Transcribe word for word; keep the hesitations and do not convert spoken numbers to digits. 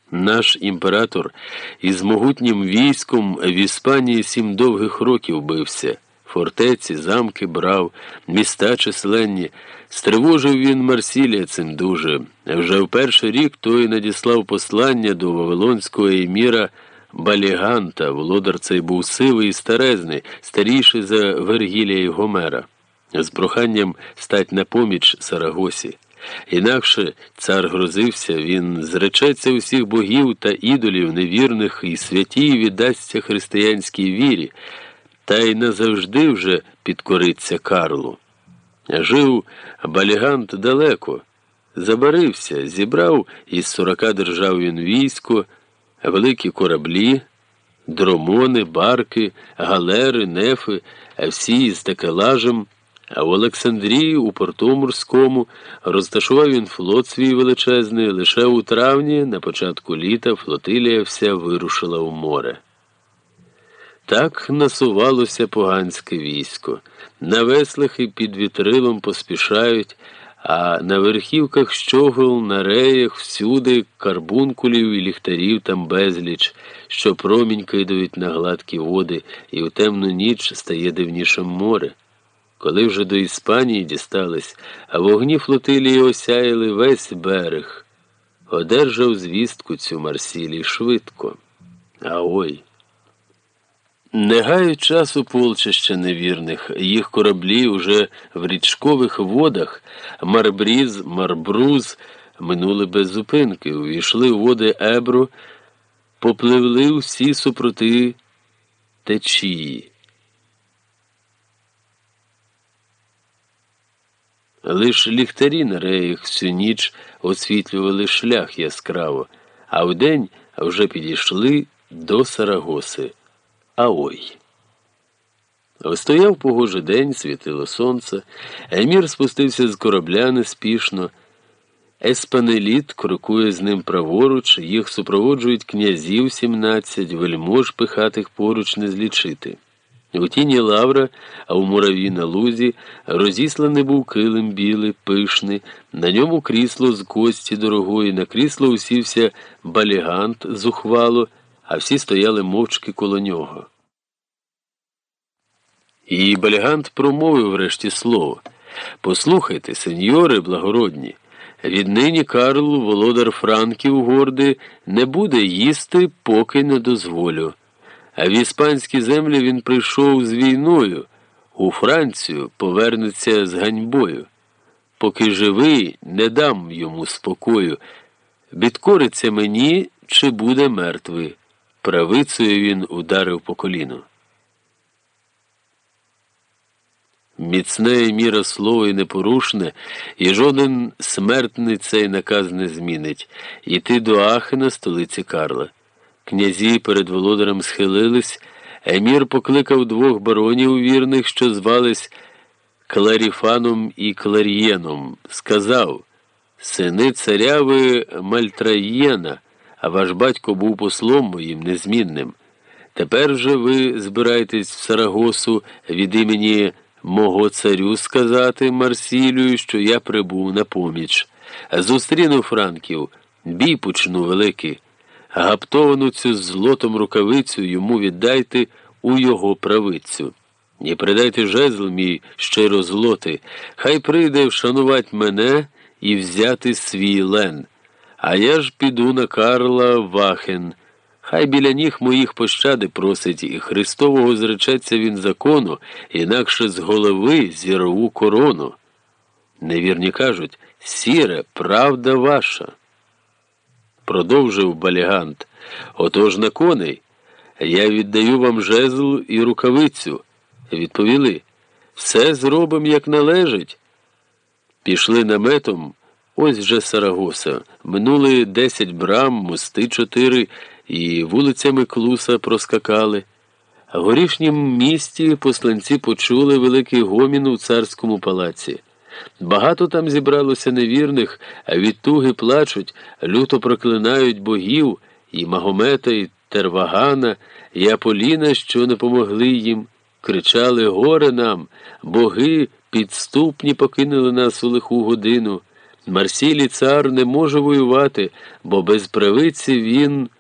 Наш імператор із могутнім військом в Іспанії сім довгих років бився. Фортеці, замки брав, міста численні. Стривожив він Марсілія цим дуже. Вже в перший рік той надіслав послання до вавилонського еміра Баліганта. Володар цей був сивий і старезний, старіший за Вергілія й Гомера, з проханням стать на поміч Сарагосі. Інакше цар грозився, він зречеться усіх богів та ідолів невірних і святій віддасться християнській вірі, та й назавжди вже підкориться Карлу. Жив Балігант далеко, забарився, зібрав із сорока держав він військо, великі кораблі, дромони, барки, галери, нефи, а всі з такелажем. А в Олександрії, у порту морському, розташував він флот свій величезний. Лише у травні, на початку літа, флотилія вся вирушила у море. Так насувалося поганське військо. На веслах і під вітрилом поспішають, а на верхівках щогол, на реях, всюди карбункулів і ліхтарів там безліч, що промінь кидають на гладкі води, і в темну ніч стає дивнішим море. Коли вже до Іспанії дістались, а вогні флотилії осяяли весь берег, одержав звістку цю Марсілій швидко. А ой! Не гають часу полчища невірних, їх кораблі уже в річкових водах Марбріз, Марбруз минули без зупинки, увійшли у води Ебру, попливли всі супроти течії. Лиш ліхтарі на реях всю ніч освітлювали шлях яскраво, а вдень вже підійшли до Сарагоси. А ой! Стояв погожий день, світило сонце, емір спустився з корабля неспішно, еспанеліт крокує з ним праворуч, їх супроводжують князів сімнадцять, вельмож пихатих поруч не злічити. У тіні лавра, а у мураві на лузі, розісланий був килим білий, пишний, на ньому крісло з кості дорогої, на крісло усівся Балігант зухвало, а всі стояли мовчки коло нього. І Балігант промовив врешті слово: «Послухайте, сеньори благородні, віднині Карл, володар Франків горди, не буде їсти, поки не дозволю. А в іспанські землі він прийшов з війною, у Францію повернеться з ганьбою. Поки живий, не дам йому спокою. Підкориться мені, чи буде мертвий». Правицею він ударив по коліну. Міцне еміра слово і непорушне, і жоден смертний цей наказ не змінить – іти до Ахена, столиці Карла. Князі перед володарем схилились, емір покликав двох баронів вірних, що звались Кларіфаном і Кларієном. Сказав: «Сини царя ви Мальтраєна, а ваш батько був послом моїм незмінним. Тепер же ви збираєтесь в Сарагосу від імені мого царю сказати Марсілію, що я прибув на поміч. Зустріну франків, бій почну великий. Гаптовану цю злотом рукавицю йому віддайте у його правицю. І придайте жезл мій щиро злотий, хай прийде вшанувати мене і взяти свій лен. А я ж піду на Карла в Ахен. Хай біля ніг моїх пощади просить, і Христового зречеться він закону, інакше з голови зірву корону». Невірні кажуть: «Сіре, правда ваша». Продовжив Балігант: «Отож на коней, я віддаю вам жезл і рукавицю». Відповіли: «Все зробим, як належить». Пішли наметом, ось вже Сарагоса. Минули десять брам, мости чотири, і вулицями Клуса проскакали. В горішнім місті посланці почули великий гомін у царському палаці. Багато там зібралося невірних, а від туги плачуть, люто проклинають богів, і Магомета, і Тервагана, і Аполіна, що не помогли їм. Кричали: «Горе нам! Боги підступні покинули нас у лиху годину. Марсілій цар не може воювати, бо без правиці він